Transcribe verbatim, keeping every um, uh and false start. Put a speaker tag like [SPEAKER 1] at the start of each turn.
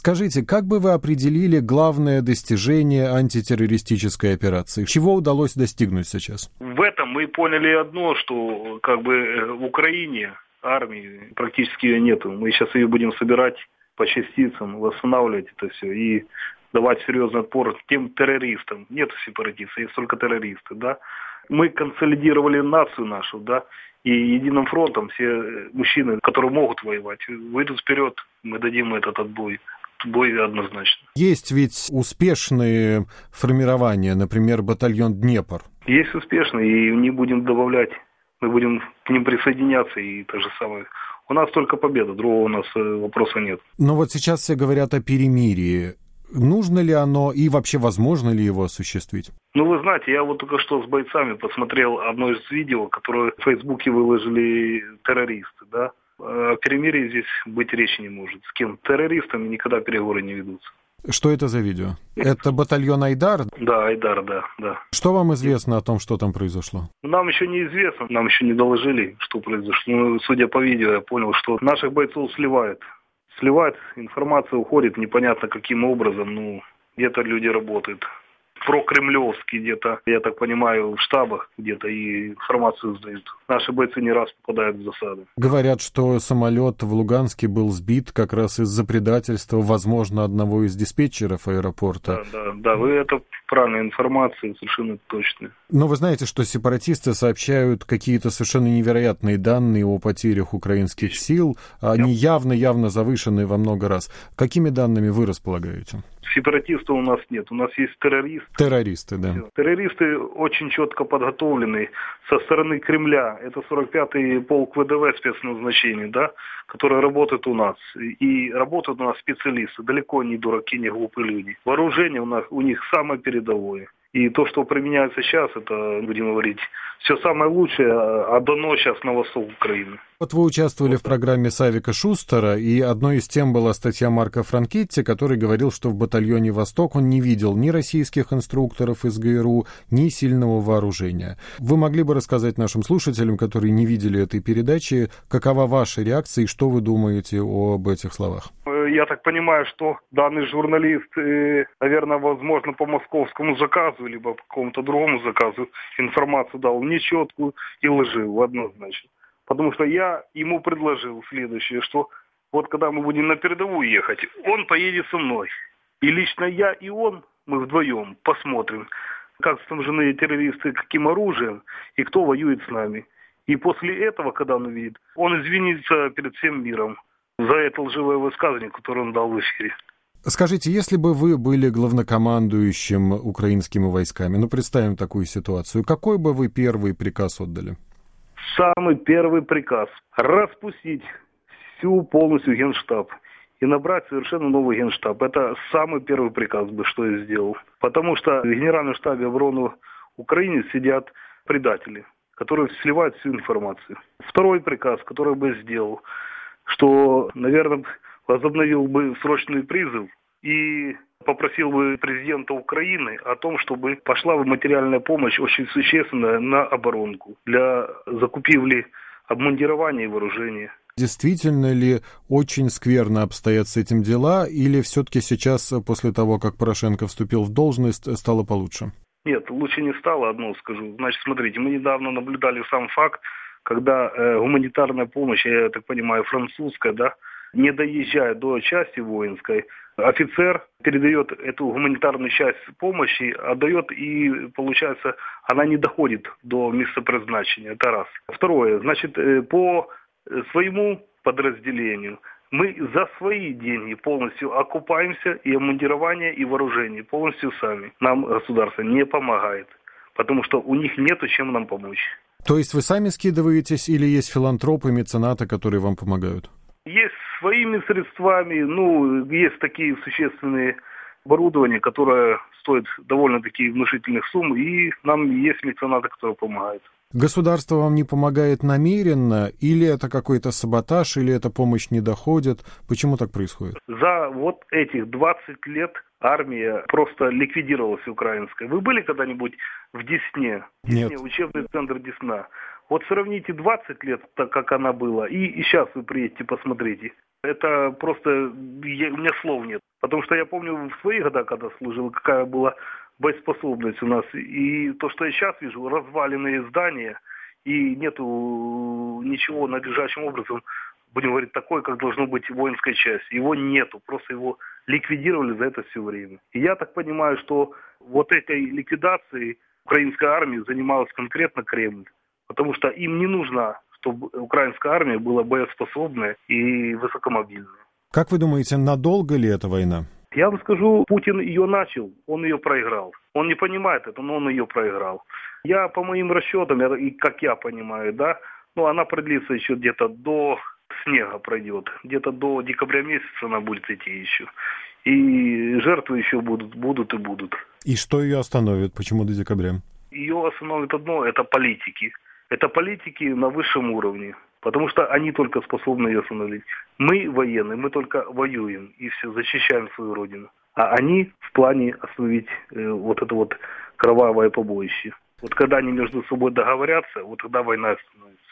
[SPEAKER 1] Скажите, как бы вы определили главное достижение антитеррористической операции? Чего удалось достигнуть сейчас?
[SPEAKER 2] В этом мы поняли одно, что как бы в Украине армии практически ее нету. Мы сейчас ее будем собирать по частицам, восстанавливать это все и давать серьезный отпор тем террористам. Нет сепаратистов, есть только террористы, да. Мы консолидировали нацию нашу, да, и единым фронтом все мужчины, которые могут воевать, выйдут вперед, мы дадим этот отбой. Бой однозначно.
[SPEAKER 1] Есть ведь успешные формирования, например, батальон «Днепр».
[SPEAKER 2] Есть успешные, и не будем добавлять. Мы будем к ним присоединяться, и то же самое. У нас только победа, другого у нас вопроса нет.
[SPEAKER 1] Но вот сейчас все говорят о перемирии. Нужно ли оно и вообще возможно ли его осуществить?
[SPEAKER 2] Ну, вы знаете, я вот только что с бойцами посмотрел одно из видео, которое в Фейсбуке выложили террористы, да. О перемирии здесь быть речи не может. С кем? Террористами никогда переговоры не ведутся.
[SPEAKER 1] Что это за видео? Это батальон «Айдар»?
[SPEAKER 2] Да, «Айдар», да, да.
[SPEAKER 1] Что вам известно о том, что там произошло?
[SPEAKER 2] Нам еще неизвестно, нам еще не доложили, что произошло. Но, судя по видео, я понял, что наших бойцов сливают. Сливают, информация уходит непонятно каким образом, ну, где-то люди работают. Прокремлевские где-то, я так понимаю, в штабах где-то и информацию сдают. Наши бойцы не раз попадают в засады.
[SPEAKER 1] Говорят, что самолет в Луганске был сбит как раз из-за предательства, возможно, одного из диспетчеров аэропорта.
[SPEAKER 2] Да, да, да, вы это правильная информация, совершенно точно.
[SPEAKER 1] Но вы знаете, что сепаратисты сообщают какие-то совершенно невероятные данные о потерях украинских сил, они явно-явно завышены во много раз. Какими данными вы располагаете?
[SPEAKER 2] Сепаратистов у нас нет, у нас есть террористы.
[SPEAKER 1] Террористы, да.
[SPEAKER 2] Террористы очень четко подготовлены со стороны Кремля. Это сорок пятый полк ВДВ спецназначения, да, которые работают у нас. И работают у нас специалисты, далеко не дураки, не глупые люди. Вооружение у нас у них самое передовое. И то, что применяется сейчас, это, будем говорить, все самое лучшее отдано сейчас на восток Украины.
[SPEAKER 1] Вот вы участвовали вот в программе Савика Шустера, и одной из тем была статья Марка Франкетти, который говорил, что в батальоне «Восток» он не видел ни российских инструкторов из ГРУ, ни сильного вооружения. Вы могли бы рассказать нашим слушателям, которые не видели этой передачи, какова ваша реакция и что вы думаете об этих словах?
[SPEAKER 2] Я так понимаю, что данный журналист, наверное, возможно, по московскому заказу, либо по какому-то другому заказу информацию дал нечеткую и лживую однозначно. Потому что я ему предложил следующее, что вот когда мы будем на передовую ехать, он поедет со мной. И лично я и он, мы вдвоем посмотрим, как снабжены террористы, каким оружием и кто воюет с нами. И после этого, когда он увидит, он извинится перед всем миром за это лживое высказывание, которое он дал в эфире.
[SPEAKER 1] Скажите, если бы вы были главнокомандующим украинскими войсками, ну представим такую ситуацию, какой бы вы первый приказ отдали?
[SPEAKER 2] Самый первый приказ – распустить всю полностью генштаб и набрать совершенно новый генштаб. Это самый первый приказ бы, что я сделал. Потому что в Генеральном штабе обороны Украины сидят предатели, которые сливают всю информацию. Второй приказ, который бы сделал, что, наверное, возобновил бы срочный призыв и попросил бы президента Украины о том, чтобы пошла материальная помощь очень существенная на оборонку для закупивли обмундирования и вооружения.
[SPEAKER 1] Действительно ли очень скверно обстоят с этим дела, или все-таки сейчас, после того, как Порошенко вступил в должность, стало получше?
[SPEAKER 2] Нет, лучше не стало, одно скажу. Значит, смотрите, мы недавно наблюдали сам факт, когда э, гуманитарная помощь, я так понимаю, французская, да, не доезжая до части воинской, офицер передает эту гуманитарную часть помощи, отдает, и, получается, она не доходит до места призначения. Это раз. Второе, значит, по своему подразделению мы за свои деньги полностью окупаемся, и обмундирование, и вооружение полностью сами. Нам государство не помогает, потому что у них нету чем нам помочь.
[SPEAKER 1] То есть вы сами скидываетесь или есть филантропы, меценаты, которые вам помогают?
[SPEAKER 2] Есть своими средствами, ну, есть такие существенные оборудования, которое стоит довольно-таки внушительных сумм, и нам есть меценаты, которые помогают.
[SPEAKER 1] Государство вам не помогает намеренно, или это какой-то саботаж, или эта помощь не доходит? Почему так происходит?
[SPEAKER 2] За вот этих двадцать лет армия просто ликвидировалась украинская. Вы были когда-нибудь в Десне? Десне,
[SPEAKER 1] Нет.
[SPEAKER 2] Учебный центр Десна. Вот сравните двадцать лет, так как она была, и, и сейчас вы приедете, посмотрите. Это просто, я, у меня слов нет. Потому что я помню в свои года, когда служил, какая была боеспособность у нас. И то, что я сейчас вижу, разваленные здания, и нету ничего надлежащим образом, будем говорить, такое, как должно быть воинской части. Его нету, просто его ликвидировали за это все время. И я так понимаю, что вот этой ликвидацией украинской армии занималась конкретно Кремль. Потому что им не нужно, чтобы украинская армия была боеспособная и высокомобильная.
[SPEAKER 1] Как вы думаете, надолго ли эта война?
[SPEAKER 2] Я вам скажу, Путин ее начал, он ее проиграл. Он не понимает это, но он ее проиграл. Я, по моим расчетам, и как я понимаю, да, ну, она продлится еще где-то до снега пройдет. Где-то до декабря месяца она будет идти еще. И жертвы еще будут, будут и будут.
[SPEAKER 1] И что ее остановит? Почему до декабря?
[SPEAKER 2] Ее остановит одно, это политики. Это политики на высшем уровне. Потому что они только способны ее остановить. Мы военные, мы только воюем и все, защищаем свою родину. А они в плане остановить э, вот это вот кровавое побоище. Вот когда они между собой договорятся, вот тогда война остановится.